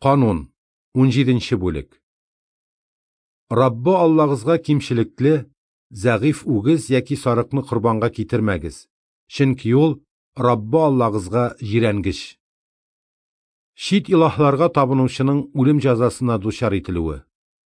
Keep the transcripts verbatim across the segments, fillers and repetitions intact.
Канун. он җиденче бүлек. Раббы Аллагызга кимчелекле, зәгыйф үгез яки сарыкны корбанга китермәгез. Чөнки ул Раббы Аллагызга җирәнгеч. Шит илаһларга табынучының үлем җәзасына дучар ителүе.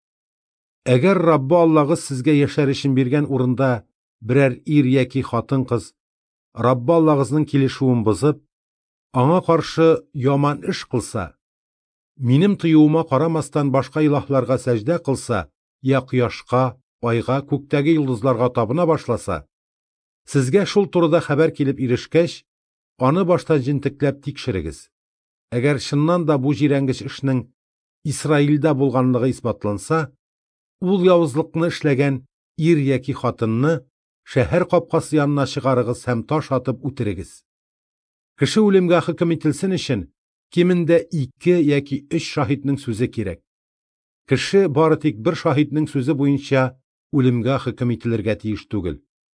Әгәр Раббы Аллагыз сезгә яшәр өчен биргән урында берәр ир яки хатын-кыз Раббы Аллагызның килешүен бозып, аңа каршы яман эш кылса, минем тыюыма карамастан башка илаһларга сәҗдә кылса, я кояшка, айга, күктәге йолдызларга табына башласа, сезгә шул турыда хәбәр килеп ирешкәч, аны башта җентекләп тикшерегез. Әгәр чыннан да бу җирәнгеч эшнең Исраилдә булганлыгы исбатланса, ул явызлыкны эшләгән ир яки хатынны шәһәр капкасы янына чыгарыгыз һәм таш атып үтерегез. Кеше үлемгә хөкем ителсен өчен кимендә ике яки өч шаһитның сүзе кирәк. Кеше бары тик бер шаһитның сүзе буенча үлемгә хөкем ителергә тиеш түгел.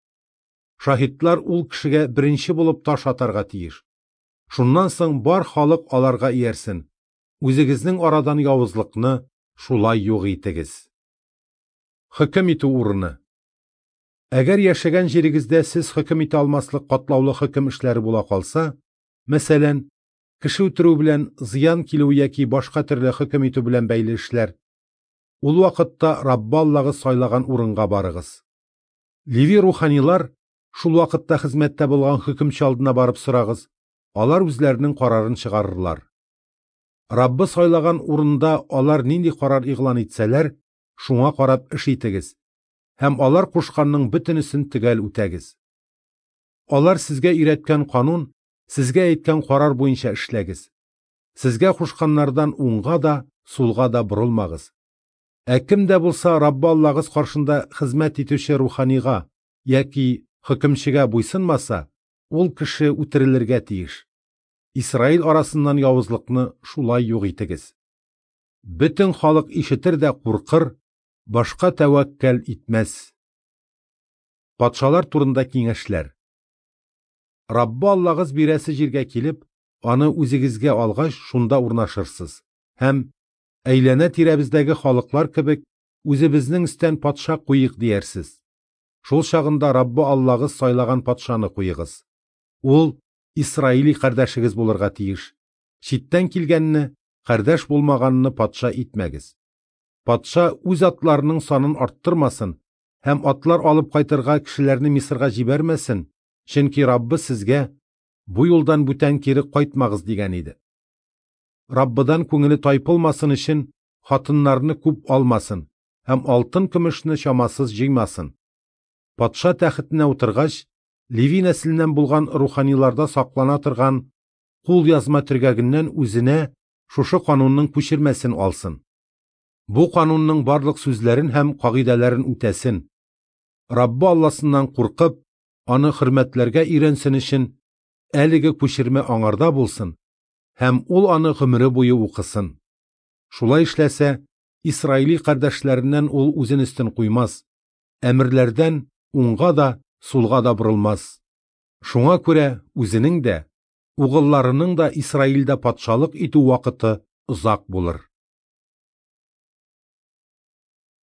Шаһитлар ул кешегә беренче булып таш атарга тиеш. Шуннан соң бар халык аларга иярсен. Үзегезнең арадан явызлыкны шулай юк итегез. Хөкем итү урыны. Әгәр яшәгән җирегездә сез хөкем итә алмаслык катлаулы хөкем эшләре була калса, мәсәлән, кеше үтерү белән зыян килү яки башка төрле хөкем итү белән бәйле эшләр, ул вакытта Раббы Аллагыз сайлаган урынга барыгыз. Леви руханилар шул вакытта хезмәттә булган хөкемче алдына барып сорагыз, алар үзләренең карарын чыгарырлар. Раббы сайлаган урында алар нинди карар игълан итсәләр, шуңа карап эш итегез, һәм алар кушканның бөтенесен төгәл үтәгез. Алар сезгә өйрәткән канун, сезгә әйткән карар буенча эшләгез. Сезгә кушканнардан уңга да, сулга да борылмагыз. Ә кем дә булса Раббы Аллагыз каршында хезмәт итүче руханига яки хөкемчегә буйсынмаса, ул кеше үтерелергә тиеш. Исраил арасыннан явызлыкны шулай юк итегез. Бөтен халык ишетер дә куркыр, башка тәвәккәл итмәс. Патшалар турында киңәшләр. Раббы Аллагыз бирәсе җиргә килеп, аны үзегезгә алгач, шунда урнашырсыз. Һәм әйләнә тирәбездәге халыклар кебек, үзебезнең өстән патша куйык диярсез. Шул чагында Раббы Аллагыз сайлаган патшаны куйыгыз. Ул Исраили кардәшегез булырга тиеш. Читтән килгәнне, кардәш булмаганны патша итмәгез. Патша үз атларының санын арттырмасын һәм атлар алып кайтырга кешеләрне Мисырга җибәрмәсен, чөнки Раббы сезгә бу юлдан бүтән кире кайтмагыз дигән иде. Раббыдан күңеле тайпылмасын өчен хатыннарны күп алмасын һәм алтын-көмешне чамасыз җыймасын. Патша тәхетенә утыргач, Леви нәселеннән булган руханиларда саклана торган кул язма төргәгеннән үзенә шушы канунның күчермәсен алсын. Бу канунның барлык сүзләрен һәм кагыйдәләрен үтәсен. Раббы Алласыннан куркып, аны хөрмәтләргә өйрәнсен өчен әлеге күчермә аңарда булсын һәм ул аны гомере буе укысын. Шулай эшләсә, Исраили кардәшләреннән ул үзен өстен куймас, әмерләрдән уңга да, сулга да борылмас. Шуңа күрә үзенең дә, угылларының да Исраилдә патшалык итү вакыты озак булыр.